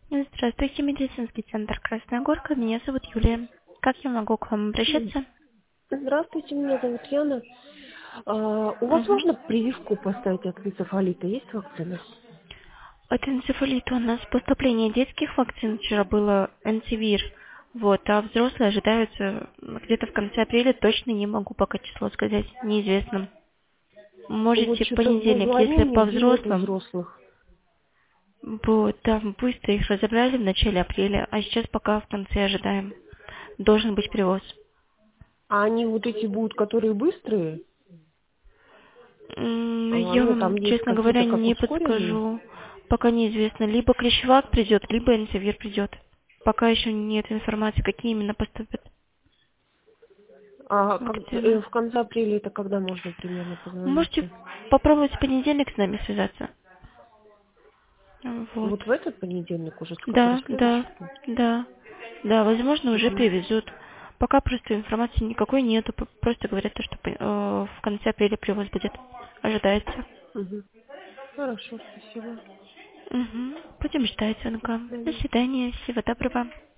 Здравствуйте, медицинский центр Красная Горка. Меня зовут Юлия. Как я могу к вам обращаться? Здравствуйте, меня зовут Яна. У вас Мгм. можно прививку поставить от энцефалита? Есть вакцина? От энцефалита у нас поступление детских вакцин вчера было энцевир. Вот, а взрослые ожидаются где-то в конце апреля, точно не могу пока число сказать, неизвестно. Вот Можете в что-то в понедельник, если онлайне по нигде нету взрослым, взрослых. вот, там быстро их разобрали в начале апреля, а сейчас пока в конце ожидаем. Должен быть привоз. А они вот эти будут, которые быстрые? Я Ну, там вам, есть честно говоря, какие-то как не ускоренные. подскажу. Пока неизвестно. Либо клещевак придет, либо энцевир придет. Пока еще нет информации, какие именно поступят вакцины. В конце апреля это когда можно примерно Можете позвонить? попробовать в понедельник с нами связаться. Вот. Вот в этот понедельник уже, который Да, следующий да, будет? да. Да, возможно, уже Мгм. привезут. Пока просто информации никакой нету. Просто говорят, что в конце апреля привоз будет. Ожидается. Мгм. Хорошо, спасибо. Угу. Будем ждать, До Анка. До свидания. свидания. Всего доброго.